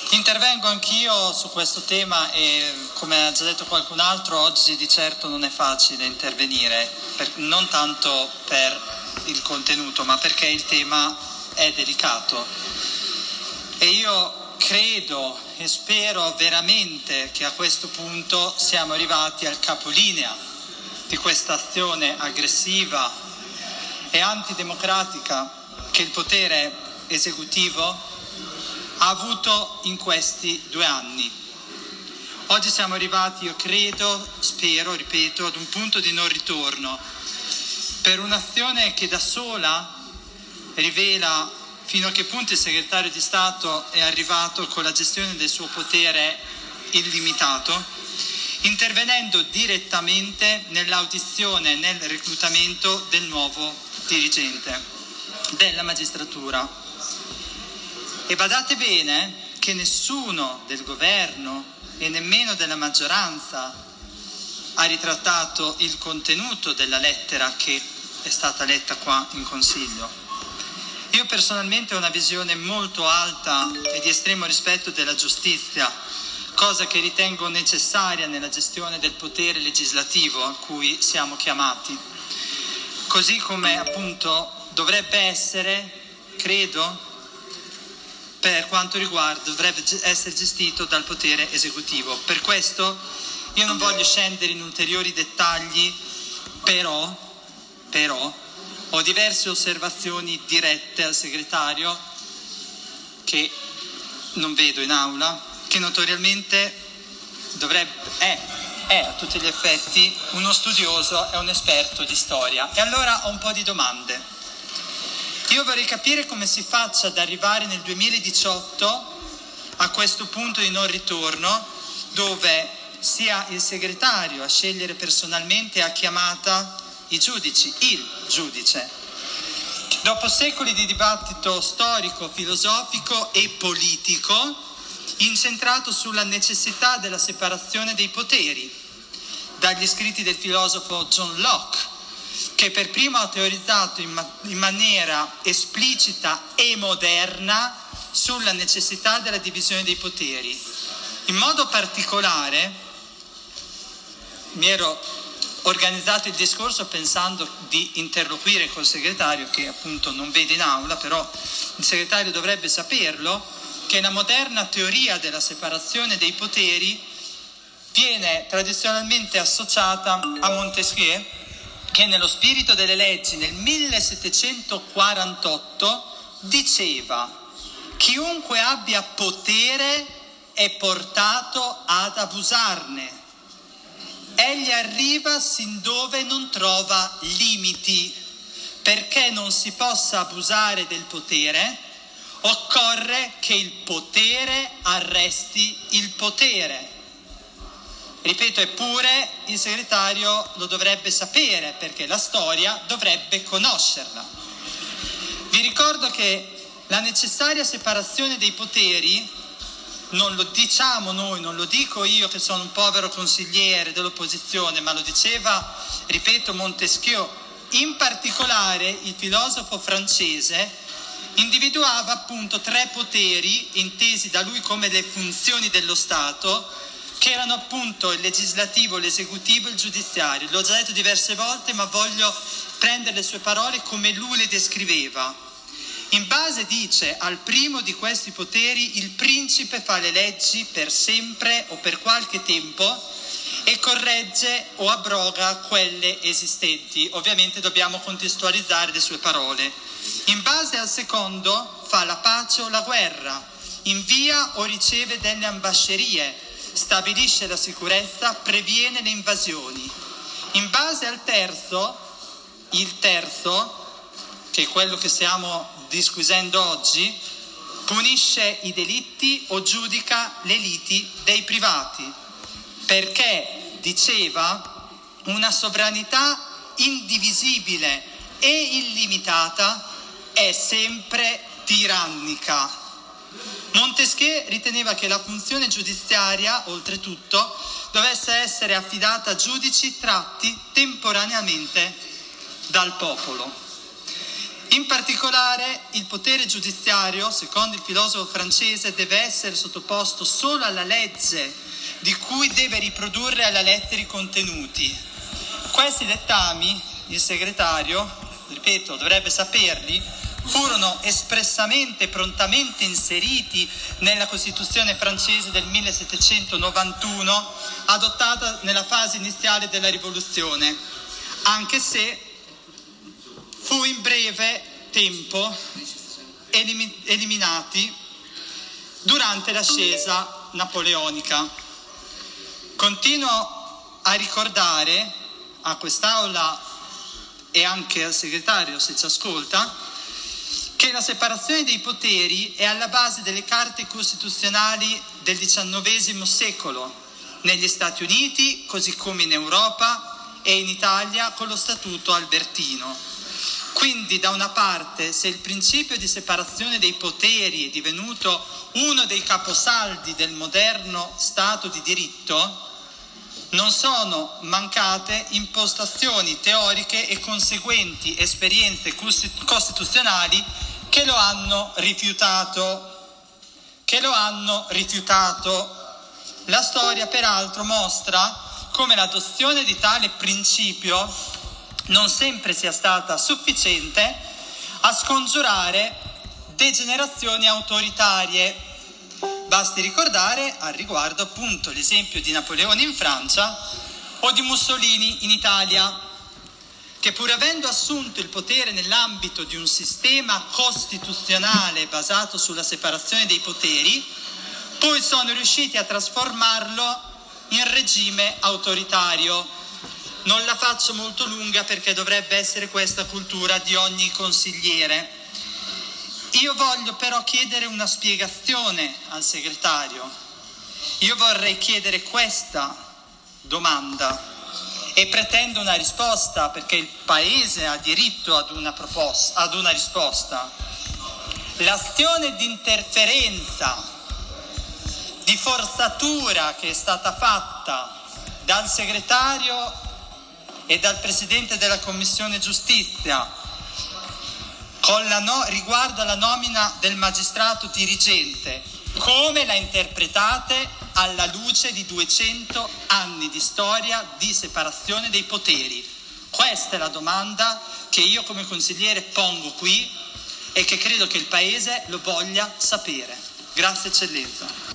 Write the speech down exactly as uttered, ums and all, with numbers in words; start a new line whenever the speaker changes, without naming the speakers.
Intervengo anch'io su questo tema e, come ha già detto qualcun altro, oggi di certo non è facile intervenire, per, non tanto per il contenuto, ma perché il tema è delicato. E io credo e spero veramente che a questo punto siamo arrivati al capolinea di questa azione aggressiva e antidemocratica che il potere esecutivo ha avuto in questi due anni. Oggi siamo arrivati, io credo, spero, ripeto, ad un punto di non ritorno per un'azione che da sola rivela fino a che punto il segretario di Stato è arrivato con la gestione del suo potere illimitato, intervenendo direttamente nell'audizione e nel reclutamento del nuovo dirigente della magistratura. E badate bene che nessuno del governo e nemmeno della maggioranza ha ritrattato il contenuto della lettera che è stata letta qua in Consiglio. Io personalmente ho una visione molto alta e di estremo rispetto della giustizia, cosa che ritengo necessaria nella gestione del potere legislativo a cui siamo chiamati. Così come appunto dovrebbe essere, credo, per quanto riguarda, dovrebbe essere gestito dal potere esecutivo. Per questo io non voglio scendere in ulteriori dettagli, però, però ho diverse osservazioni dirette al segretario, che non vedo in aula, che notoriamente dovrebbe, è, è a tutti gli effetti uno studioso e un esperto di storia. E allora ho un po' di domande. Io vorrei capire come si faccia ad arrivare nel duemiladiciotto a questo punto di non ritorno, dove sia il segretario a scegliere personalmente a chiamata i giudici, il giudice. Dopo secoli di dibattito storico, filosofico e politico, incentrato sulla necessità della separazione dei poteri, dagli scritti del filosofo John Locke, che per primo ha teorizzato in, ma- in maniera esplicita e moderna sulla necessità della divisione dei poteri. In modo particolare mi ero organizzato il discorso pensando di interloquire col segretario, che appunto non vede in aula, però il segretario dovrebbe saperlo, che la moderna teoria della separazione dei poteri viene tradizionalmente associata a Montesquieu, che nello spirito delle leggi nel millesettecentoquarantotto diceva: chiunque abbia potere è portato ad abusarne. Egli arriva sin dove non trova limiti. Perché non si possa abusare del potere, occorre che il potere arresti il potere. Ripeto, eppure il segretario lo dovrebbe sapere, perché la storia dovrebbe conoscerla. Vi ricordo che la necessaria separazione dei poteri, non lo diciamo noi, non lo dico io che sono un povero consigliere dell'opposizione, ma lo diceva, ripeto, Montesquieu. In particolare il filosofo francese individuava appunto tre poteri, intesi da lui come le funzioni dello Stato, che erano appunto il legislativo, l'esecutivo e il giudiziario. L'ho già detto diverse volte, ma voglio prendere le sue parole come lui le descriveva. In base, dice, al primo di questi poteri, il principe fa le leggi per sempre o per qualche tempo e corregge o abroga quelle esistenti. Ovviamente dobbiamo contestualizzare le sue parole. In base al secondo, fa la pace o la guerra, invia o riceve delle ambascerie, stabilisce la sicurezza, previene le invasioni. In base al terzo, il terzo, che è quello che stiamo discutendo oggi, punisce i delitti o giudica le liti dei privati, perché, diceva, una sovranità indivisibile e illimitata è sempre tirannica. Montesquieu riteneva che la funzione giudiziaria, oltretutto, dovesse essere affidata a giudici tratti temporaneamente dal popolo. In particolare, il potere giudiziario, secondo il filosofo francese, deve essere sottoposto solo alla legge di cui deve riprodurre alla lettera i contenuti. Questi dettami, il segretario, ripeto, dovrebbe saperli, furono espressamente e prontamente inseriti nella Costituzione francese del millesettecentonovantuno, adottata nella fase iniziale della rivoluzione, anche se fu in breve tempo elim- eliminati durante l'ascesa napoleonica. Continuo a ricordare a quest'Aula e anche al segretario, se ci ascolta, che la separazione dei poteri è alla base delle carte costituzionali del diciannovesimo secolo, negli Stati Uniti, così come in Europa e in Italia con lo Statuto Albertino. Quindi, da una parte, se il principio di separazione dei poteri è divenuto uno dei caposaldi del moderno Stato di diritto, non sono mancate impostazioni teoriche e conseguenti esperienze costituzionali che lo hanno rifiutato. Che lo hanno rifiutato. La storia, peraltro, mostra come l'adozione di tale principio non sempre sia stata sufficiente a scongiurare degenerazioni autoritarie. Basti ricordare al riguardo appunto l'esempio di Napoleone in Francia o di Mussolini in Italia, che pur avendo assunto il potere nell'ambito di un sistema costituzionale basato sulla separazione dei poteri, poi sono riusciti a trasformarlo in regime autoritario. Non la faccio molto lunga perché dovrebbe essere questa cultura di ogni consigliere. Io voglio però chiedere una spiegazione al segretario. Io vorrei chiedere questa domanda e pretendo una risposta, perché il Paese ha diritto ad una proposta, ad una risposta. L'azione di interferenza, di forzatura che è stata fatta dal segretario e dal Presidente della Commissione Giustizia con la no, riguardo alla nomina del magistrato dirigente, come la interpretate alla luce di duecento anni di storia di separazione dei poteri? Questa è la domanda che io come consigliere pongo qui e che credo che il Paese lo voglia sapere. Grazie Eccellenza.